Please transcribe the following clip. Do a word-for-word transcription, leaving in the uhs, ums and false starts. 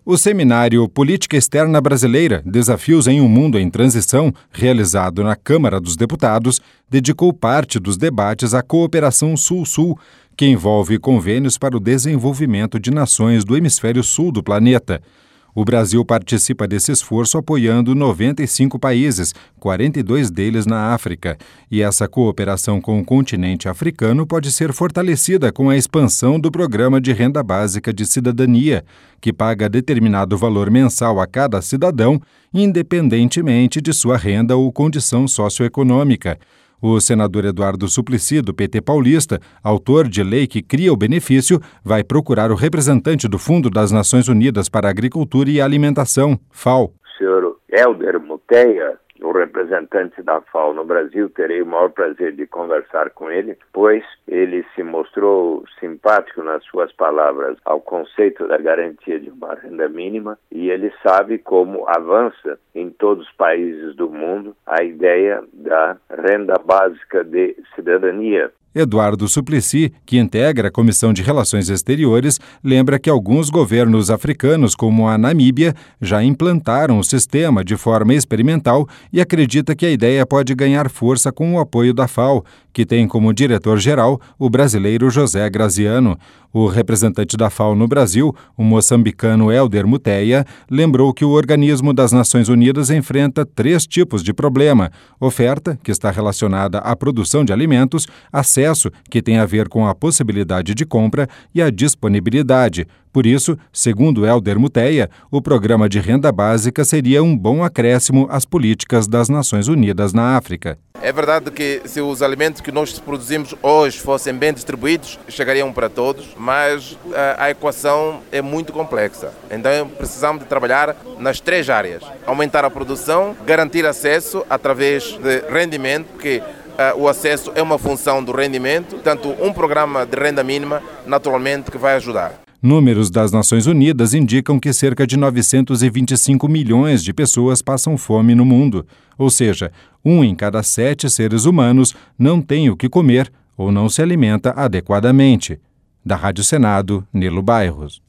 O seminário Política Externa Brasileira, Desafios em um Mundo em Transição, realizado na Câmara dos Deputados, dedicou parte dos debates à cooperação Sul-Sul, que envolve convênios para o desenvolvimento de nações do hemisfério sul do planeta. O Brasil participa desse esforço apoiando noventa e cinco países, quarenta e dois deles na África, e essa cooperação com o continente africano pode ser fortalecida com a expansão do Programa de Renda Básica de Cidadania, que paga determinado valor mensal a cada cidadão, independentemente de sua renda ou condição socioeconômica. O senador Eduardo Suplicy, do P T paulista, autor de lei que cria o benefício, vai procurar o representante do Fundo das Nações Unidas para a Agricultura e Alimentação, FAO. senhor Helder Muteia, o representante da FAO no Brasil, terei o maior prazer de conversar com ele, pois ele se mostrou simpático nas suas palavras ao conceito da garantia de uma renda mínima e ele sabe como avança em todos os países do mundo a ideia da renda básica de cidadania. Eduardo Suplicy, que integra a Comissão de Relações Exteriores, lembra que alguns governos africanos, como a Namíbia, já implantaram o sistema de forma experimental e acredita que a ideia pode ganhar força com o apoio da FAO, que tem como diretor-geral o brasileiro José Graziano. O representante da FAO no Brasil, o moçambicano Helder Muteia, lembrou que o organismo das Nações Unidas enfrenta três tipos de problema: oferta, que está relacionada à produção de alimentos, acesso, que tem a ver com a possibilidade de compra, e a disponibilidade. Por isso, segundo Helder Muteia, o programa de renda básica seria um bom acréscimo às políticas das Nações Unidas na África. É verdade que se os alimentos que nós produzimos hoje fossem bem distribuídos, chegariam para todos, mas a, a equação é muito complexa. Então precisamos de trabalhar nas três áreas: aumentar a produção, garantir acesso através de rendimento, porque uh, o acesso é uma função do rendimento, portanto um programa de renda mínima naturalmente que vai ajudar. Números das Nações Unidas indicam que cerca de novecentos e vinte e cinco milhões de pessoas passam fome no mundo, ou seja, um em cada sete seres humanos não tem o que comer ou não se alimenta adequadamente. Da Rádio Senado, Nilo Bairros.